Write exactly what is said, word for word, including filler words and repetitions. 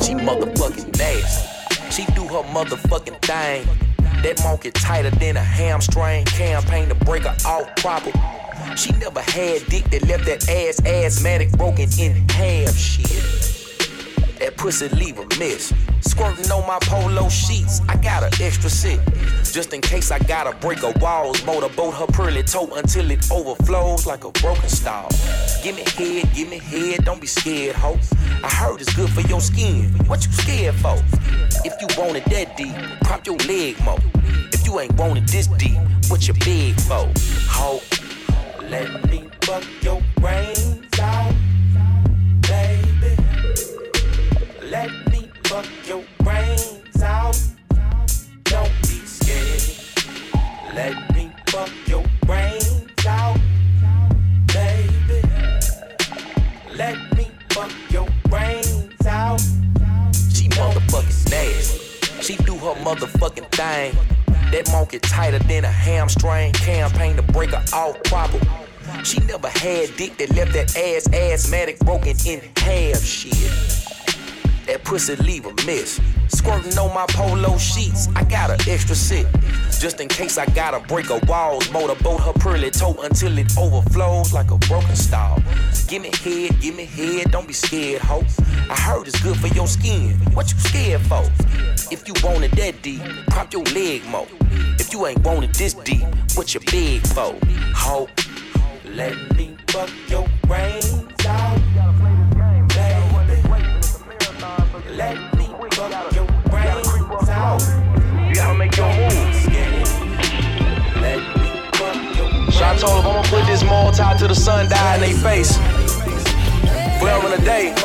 She motherfucking nasty. She do her motherfucking thing. That monkey tighter than a hamstring. Campaign to break her off proper. She never had dick that left that ass asthmatic broken in half. Shit. That pussy leave a mess. Squirting on my polo sheets. I got an extra set. Just in case I gotta break a walls. Motorboat her pearly toe until it overflows like a broken stall. Give me head, give me head, don't be scared, ho. I heard it's good for your skin. What you scared for? If you want it that deep, prop your leg more. If you ain't want it this deep, what you big for? Ho, let me fuck your brains out, baby. Let me fuck your brains out. Don't be scared. Let me fuck your brains out, baby. Let me fuck your brains out. She motherfucking nasty. She do her motherfucking thing. That monkey tighter than a hamstring. Campaign to break her off proper. She never had dick that left that ass asthmatic broken in half. Shit. That pussy leave a mess. Squirting on my polo sheets. I got an extra set. Just in case I gotta break a walls. Motorboat her pearly toe until it overflows like a broken stall. Give me head, give me head, don't be scared, ho. I heard it's good for your skin. What you scared for? If you want it that deep, prop your leg more. If you ain't want it this deep, what you big for? Ho, let me fuck your brains out. Let me fuck your brains out. You gotta make your moves. Let me fuck your brains out. So I told him I'ma put this multi till the sun die in they face. Forever and a day.